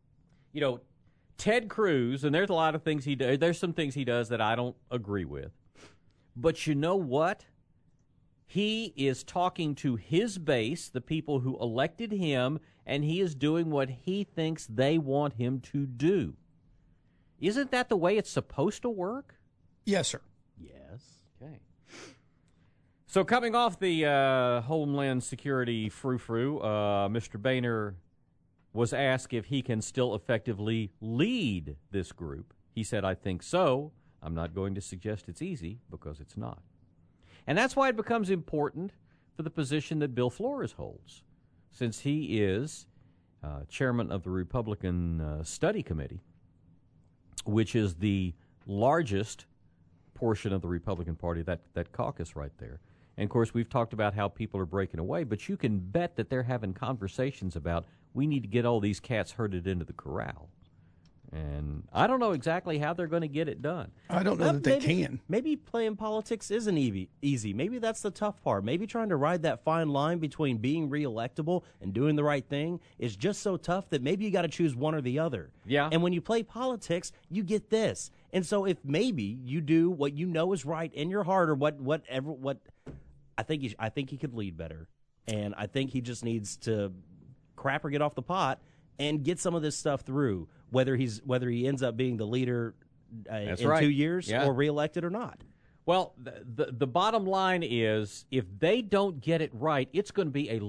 Ted Cruz, and there's a lot of things he does. There's some things he does that I don't agree with. But you know what? He is talking to his base, the people who elected him, and he is doing what he thinks they want him to do. Isn't that the way it's supposed to work? Yes, sir. Yes. Okay. So coming off the Homeland Security frou-frou, Mr. Boehner was asked if he can still effectively lead this group. He said, I think so. I'm not going to suggest it's easy, because it's not. And that's why it becomes important for the position that Bill Flores holds, since he is chairman of the Republican Study Committee, which is the largest portion of the Republican Party, that caucus right there. And, of course, we've talked about how people are breaking away, but you can bet that they're having conversations about we need to get all these cats herded into the corral. And I don't know exactly how they're going to get it done. I don't know that they can. Maybe playing politics isn't easy. Maybe that's the tough part. Maybe trying to ride that fine line between being reelectable and doing the right thing is just so tough that maybe you got to choose one or the other. Yeah. And when you play politics, you get this. And so if maybe you do what you know is right in your heart or what I think he could lead better. And I think he just needs to crap or get off the pot and get some of this stuff through, whether he ends up being the leader in 2 years or reelected or not. Well, the bottom line is if they don't get it right, it's going to be a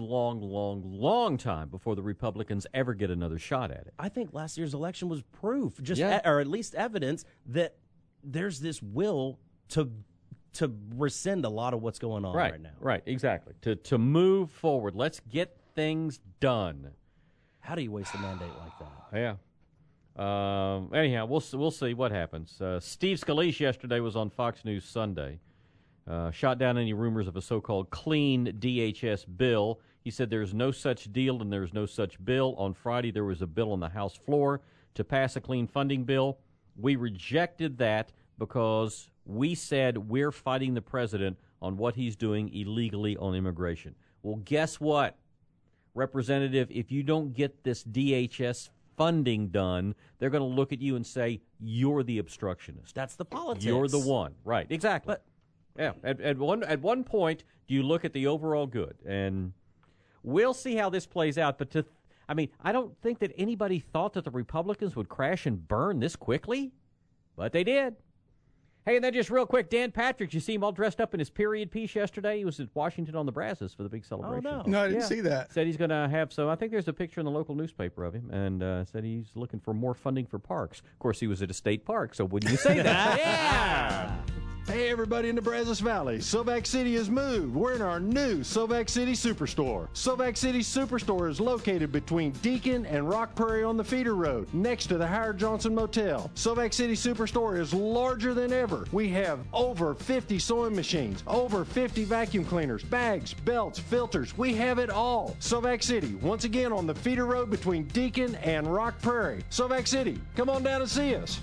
long time before the Republicans ever get another shot at it. I think last year's election was proof, or at least evidence, that there's this will to rescind a lot of what's going on right now. Right, exactly. To move forward. Let's get things done. How do you waste a mandate like that? Yeah. Anyhow, we'll see what happens. Steve Scalise yesterday was on Fox News Sunday. Shot down any rumors of a so-called clean DHS bill. He said there's no such deal and there's no such bill. On Friday, there was a bill on the House floor to pass a clean funding bill. We rejected that because we said we're fighting the president on what he's doing illegally on immigration. Well, guess what, Representative? If you don't get this DHS funding done, they're going to look at you and say, you're the obstructionist. That's the politics. You're the one. Right, exactly. But, at one point, do you look at the overall good? And we'll see how this plays out. But I don't think that anybody thought that the Republicans would crash and burn this quickly, but they did. Hey, and then just real quick, Dan Patrick, you see him all dressed up in his period piece yesterday? He was at Washington on the Brazos for the big celebration. Oh, no. No, I didn't see that. Said he's going to have I think there's a picture in the local newspaper of him, and said he's looking for more funding for parks. Of course, he was at a state park, so wouldn't you say that? Yeah! Hey, everybody in the Brazos Valley. Silvac City has moved. We're in our new Silvac City Superstore. Silvac City Superstore is located between Deacon and Rock Prairie on the feeder road, next to the Howard Johnson Motel. Silvac City Superstore is larger than ever. We have over 50 sewing machines, over 50 vacuum cleaners, bags, belts, filters. We have it all. Silvac City, once again on the feeder road between Deacon and Rock Prairie. Silvac City, come on down and see us.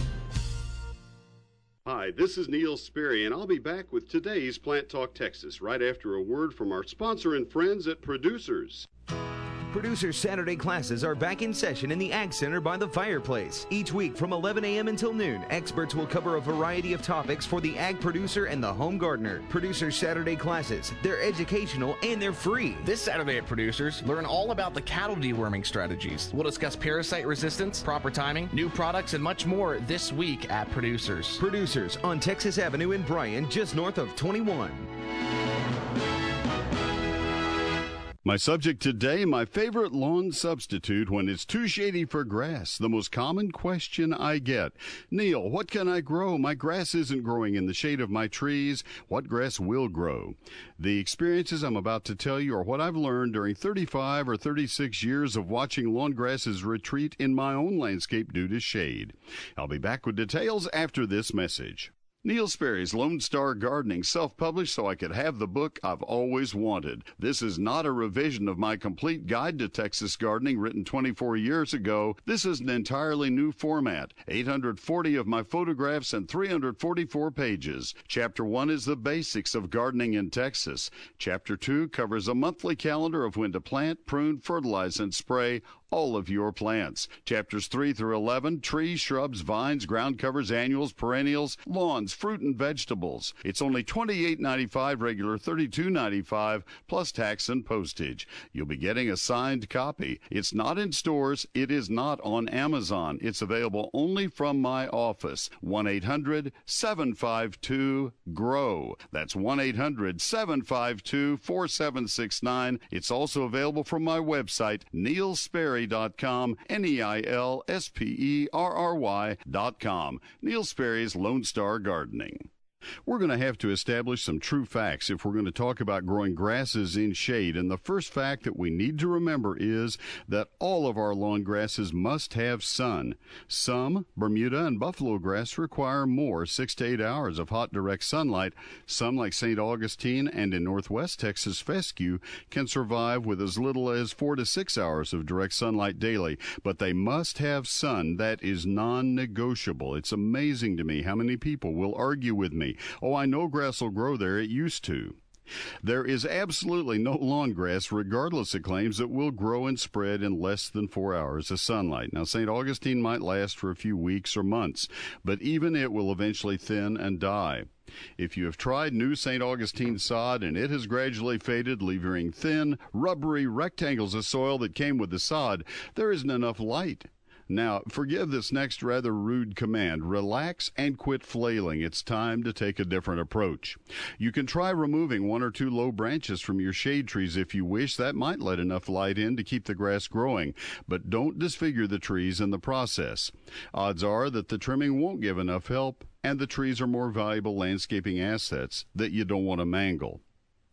Hi, this is Neil Sperry, and I'll be back with today's Plant Talk Texas right after a word from our sponsor and friends at Producers. Producers Saturday classes are back in session in the Ag Center by the fireplace. Each week from 11 a.m. until noon, experts will cover a variety of topics for the ag producer and the home gardener. Producers Saturday classes, they're educational and they're free. This Saturday at Producers, learn all about the cattle deworming strategies. We'll discuss parasite resistance, proper timing, new products, and much more this week at Producers. Producers on Texas Avenue in Bryan, just north of 21. My subject today, my favorite lawn substitute when it's too shady for grass. The most common question I get. Neil, what can I grow? My grass isn't growing in the shade of my trees. What grass will grow? The experiences I'm about to tell you are what I've learned during 35 or 36 years of watching lawn grasses retreat in my own landscape due to shade. I'll be back with details after this message. Neil Sperry's Lone Star Gardening, self-published so I could have the book I've always wanted. This is not a revision of my complete guide to Texas gardening written 24 years ago. This is an entirely new format. 840 of my photographs and 344 pages. Chapter 1 is the basics of gardening in Texas. Chapter 2 covers a monthly calendar of when to plant, prune, fertilize, and spray all of your plants. Chapters 3 through 11, trees, shrubs, vines, ground covers, annuals, perennials, lawns, fruit, and vegetables. It's only $28.95, regular $32.95, plus tax and postage. You'll be getting a signed copy. It's not in stores. It is not on Amazon. It's available only from my office. 1-800-752-GROW. That's 1-800-752-4769. It's also available from my website, neilsperry.com, NeilSperry.com. Neil Sperry's Lone Star Gardening. We're going to have to establish some true facts if we're going to talk about growing grasses in shade. And the first fact that we need to remember is that all of our lawn grasses must have sun. Some, Bermuda and buffalo grass, require more, 6 to 8 hours of hot direct sunlight. Some, like St. Augustine and in northwest Texas fescue, can survive with as little as 4 to 6 hours of direct sunlight daily. But they must have sun. That is non-negotiable. It's amazing to me how many people will argue with me. Oh, I know grass will grow there. It used to. There is absolutely no lawn grass, regardless of claims, that will grow and spread in less than 4 hours of sunlight. Now, St. Augustine might last for a few weeks or months, but even it will eventually thin and die. If you have tried new St. Augustine sod and it has gradually faded, leaving thin, rubbery rectangles of soil that came with the sod, there isn't enough light. Now, forgive this next rather rude command. Relax and quit flailing. It's time to take a different approach. You can try removing 1 or 2 low branches from your shade trees if you wish. That might let enough light in to keep the grass growing. But don't disfigure the trees in the process. Odds are that the trimming won't give enough help, and the trees are more valuable landscaping assets that you don't want to mangle.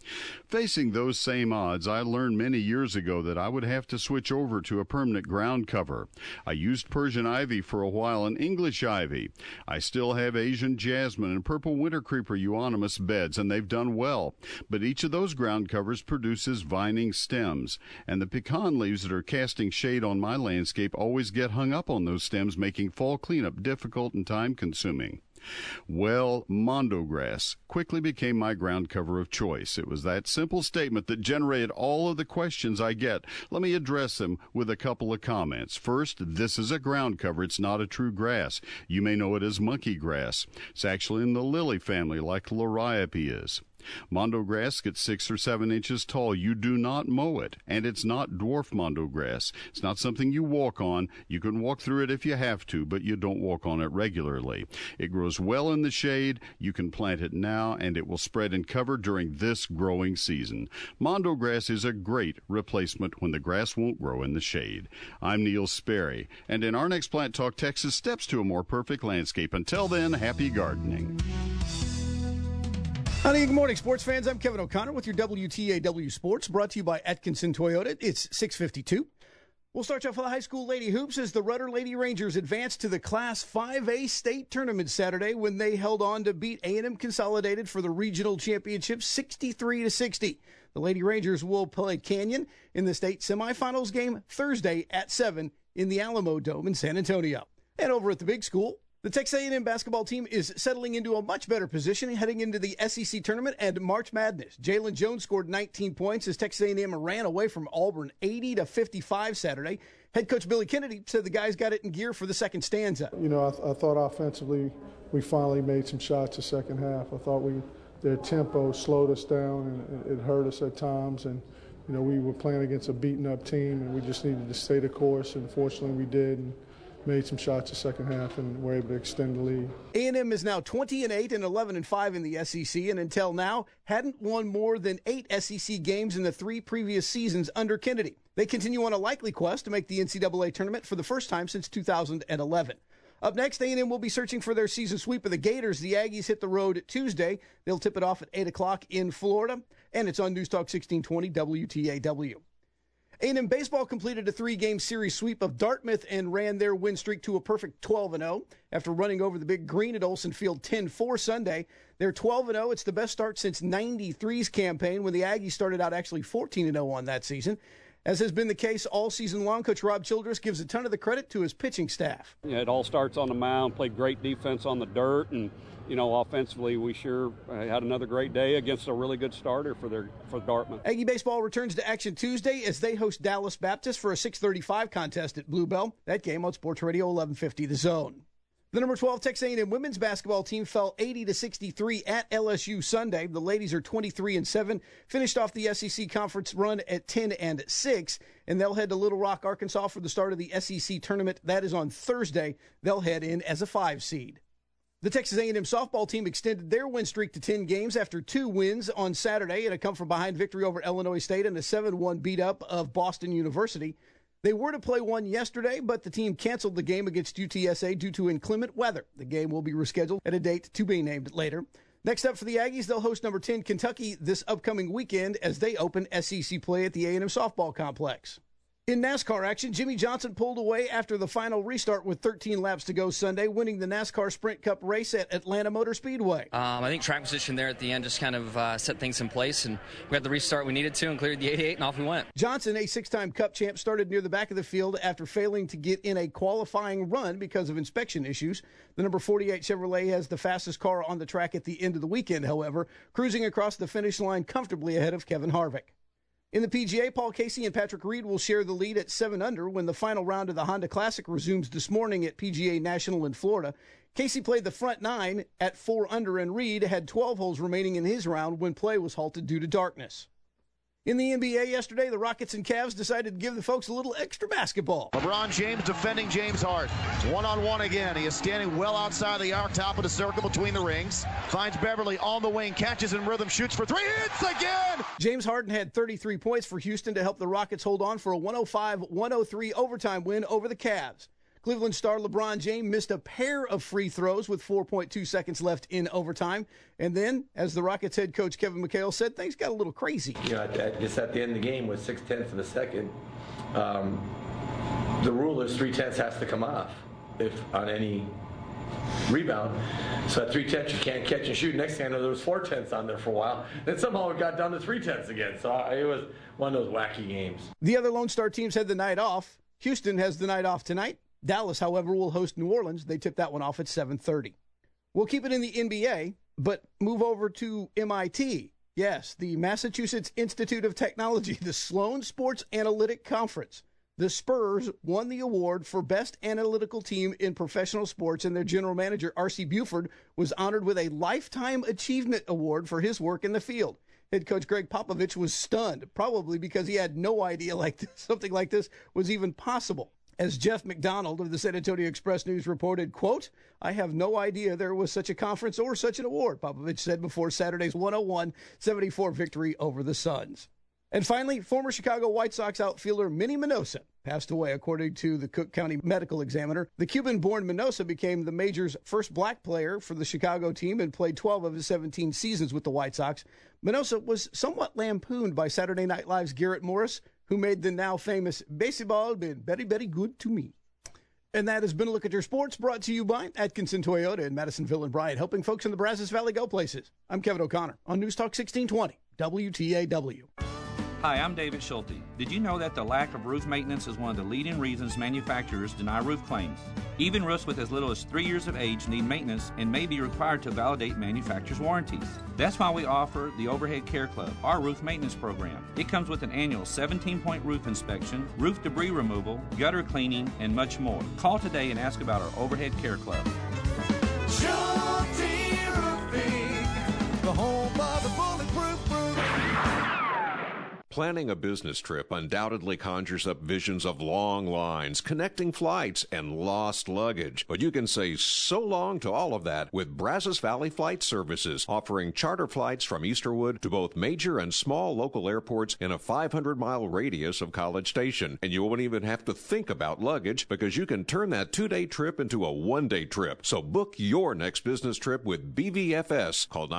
Facing those same odds, I learned many years ago that I would have to switch over to a permanent ground cover. I used Persian ivy for a while and English ivy. I still have Asian jasmine and purple winter creeper euonymus beds, and they've done well. But each of those ground covers produces vining stems, and the pecan leaves that are casting shade on my landscape always get hung up on those stems, making fall cleanup difficult and time-consuming. Well, mondo grass quickly became my ground cover of choice. It was that simple statement that generated all of the questions I get. Let me address them with a couple of comments. First, this is a ground cover. It's not a true grass. You may know it as monkey grass. It's actually in the lily family, like liriope is. Mondo grass gets 6 or 7 inches tall. You do not mow it, and it's not dwarf mondo grass. It's not something you walk on. You can walk through it if you have to, but you don't walk on it regularly. It grows well in the shade. You can plant it now, and it will spread and cover during this growing season. Mondo grass is a great replacement when the grass won't grow in the shade. I'm Neil Sperry, and in our next Plant Talk Texas, steps to a more perfect landscape. Until then, happy gardening. Howdy, good morning, sports fans. I'm Kevin O'Connor with your WTAW Sports, brought to you by Atkinson Toyota. It's 6:52. We'll start off with the high school Lady Hoops as the Rudder Lady Rangers advanced to the Class 5A state tournament Saturday when they held on to beat A&M Consolidated for the regional championship 63-60. The Lady Rangers will play Canyon in the state semifinals game Thursday at 7 in the Alamo Dome in San Antonio. And over at the big school, the Texas A&M basketball team is settling into a much better position heading into the SEC tournament and March Madness. Jalen Jones scored 19 points as Texas A&M ran away from Auburn 80-55 Saturday. Head coach Billy Kennedy said the guys got it in gear for the second stanza. You know, I thought offensively we finally made some shots the second half. I thought their tempo slowed us down and it hurt us at times. And, you know, we were playing against a beaten-up team and we just needed to stay the course, and fortunately we did. And made some shots the second half and were able to extend the lead. A&M is now 20-8 and 11-5 in the SEC, and until now hadn't won more than 8 SEC games in the 3 previous seasons under Kennedy. They continue on a likely quest to make the NCAA tournament for the first time since 2011. Up next, A&M will be searching for their season sweep of the Gators. The Aggies hit the road Tuesday. They'll tip it off at 8 o'clock in Florida, and it's on News Talk 1620 WTAW. A&M baseball completed a 3-game series sweep of Dartmouth and ran their win streak to a perfect 12-0 after running over the Big Green at Olsen Field 10-4 Sunday. They're 12-0. It's the best start since 93's campaign when the Aggies started out actually 14-0 on that season. As has been the case all season long, Coach Rob Childress gives a ton of the credit to his pitching staff. Yeah, it all starts on the mound, played great defense on the dirt, and you know, offensively, we sure had another great day against a really good starter for Dartmouth. Aggie baseball returns to action Tuesday as they host Dallas Baptist for a 6:35 contest at Bluebell. That game on Sports Radio 1150 The Zone. The number 12 Texas A&M women's basketball team fell 80-63 at LSU Sunday. The ladies are 23-7, finished off the SEC conference run at 10-6, and they'll head to Little Rock, Arkansas for the start of the SEC tournament. That is on Thursday. They'll head in as a 5 seed. The Texas A&M softball team extended their win streak to 10 games after 2 wins on Saturday and a come-from-behind victory over Illinois State and a 7-1 beat-up of Boston University. They were to play one yesterday, but the team canceled the game against UTSA due to inclement weather. The game will be rescheduled at a date to be named later. Next up for the Aggies, they'll host number 10 Kentucky this upcoming weekend as they open SEC play at the A&M softball complex. In NASCAR action, Jimmy Johnson pulled away after the final restart with 13 laps to go Sunday, winning the NASCAR Sprint Cup race at Atlanta Motor Speedway. I think track position there at the end just kind of set things in place, and we had the restart we needed to and cleared the 88, and off we went. Johnson, a 6-time Cup champ, started near the back of the field after failing to get in a qualifying run because of inspection issues. The number 48 Chevrolet has the fastest car on the track at the end of the weekend, however, cruising across the finish line comfortably ahead of Kevin Harvick. In the PGA, Paul Casey and Patrick Reed will share the lead at 7 under when the final round of the Honda Classic resumes this morning at PGA National in Florida. Casey played the front 9 at 4 under, and Reed had 12 holes remaining in his round when play was halted due to darkness. In the NBA yesterday, the Rockets and Cavs decided to give the folks a little extra basketball. LeBron James defending James Harden. One-on-one again. He is standing well outside the arc, top of the circle between the rings. Finds Beverly on the wing, catches in rhythm, shoots for 3, hits again! James Harden had 33 points for Houston to help the Rockets hold on for a 105-103 overtime win over the Cavs. Cleveland star LeBron James missed a pair of free throws with 4.2 seconds left in overtime. And then, as the Rockets head coach Kevin McHale said, things got a little crazy. Just at the end of the game with 0.6 of a second, the rule is 0.3 has to come off if on any rebound. So at 0.3 you can't catch and shoot. Next thing I know, there was 0.4 on there for a while. Then somehow it got down to 0.3 again. So it was one of those wacky games. The other Lone Star teams had the night off. Houston has the night off tonight. Dallas, however, will host New Orleans. They tip that one off at 7:30. We'll keep it in the NBA, but move over to MIT. Yes, the Massachusetts Institute of Technology, the Sloan Sports Analytic Conference. The Spurs won the award for Best Analytical Team in Professional Sports, and their general manager, R.C. Buford, was honored with a Lifetime Achievement Award for his work in the field. Head coach Greg Popovich was stunned, probably because he had no idea something like this was even possible. As Jeff McDonald of the San Antonio Express News reported, quote, "I have no idea there was such a conference or such an award," Popovich said before Saturday's 101-74 victory over the Suns. And finally, former Chicago White Sox outfielder Minnie Minoso passed away, according to the Cook County Medical Examiner. The Cuban-born Minoso became the major's first black player for the Chicago team and played 12 of his 17 seasons with the White Sox. Minoso was somewhat lampooned by Saturday Night Live's Garrett Morris, who made the now famous "Baseball been very, very good to me." And that has been a look at your sports, brought to you by Atkinson Toyota in Madisonville and Bryant, helping folks in the Brazos Valley go places. I'm Kevin O'Connor on News Talk 1620, WTAW. Hi, I'm David Schulte. Did you know that the lack of roof maintenance is one of the leading reasons manufacturers deny roof claims? Even roofs with as little as 3 years of age need maintenance and may be required to validate manufacturer's warranties. That's why we offer the Overhead Care Club, our roof maintenance program. It comes with an annual 17-point roof inspection, roof debris removal, gutter cleaning, and much more. Call today and ask about our Overhead Care Club. Schulte Roofing, the home of the bulletproof roof. Planning a business trip undoubtedly conjures up visions of long lines, connecting flights, and lost luggage. But you can say so long to all of that with Brazos Valley Flight Services, offering charter flights from Easterwood to both major and small local airports in a 500-mile radius of College Station. And you won't even have to think about luggage because you can turn that 2-day trip into a 1-day trip. So book your next business trip with BVFS. Call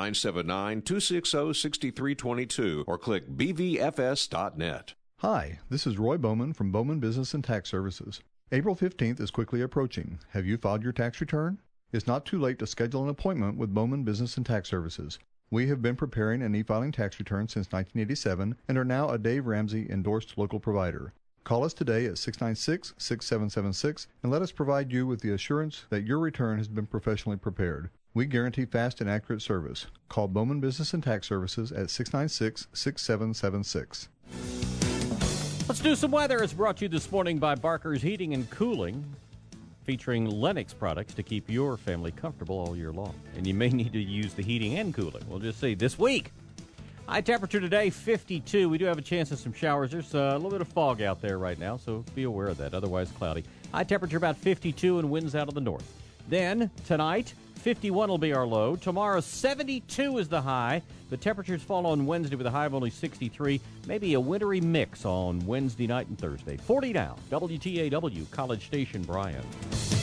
979-260-6322 or click BVFS.net. Hi, this is Roy Bowman from Bowman Business and Tax Services. April 15th is quickly approaching. Have you filed your tax return? It's not too late to schedule an appointment with Bowman Business and Tax Services. We have been preparing an e-filing tax return since 1987 and are now a Dave Ramsey endorsed local provider. Call us today at 696-6776 and let us provide you with the assurance that your return has been professionally prepared. We guarantee fast and accurate service. Call Bowman Business and Tax Services at 696-6776. Let's do some weather. It's brought to you this morning by Barker's Heating and Cooling, featuring Lennox products to keep your family comfortable all year long. And you may need to use the heating and cooling. We'll just see. This week, high temperature today, 52. We do have a chance of some showers. There's a little bit of fog out there right now, so be aware of that. Otherwise, cloudy. High temperature about 52 and winds out of the north. Then, tonight, 51 will be our low. Tomorrow, 72 is the high. The temperatures fall on Wednesday with a high of only 63. Maybe a wintry mix on Wednesday night and Thursday. 40 now. WTAW, College Station, Bryan.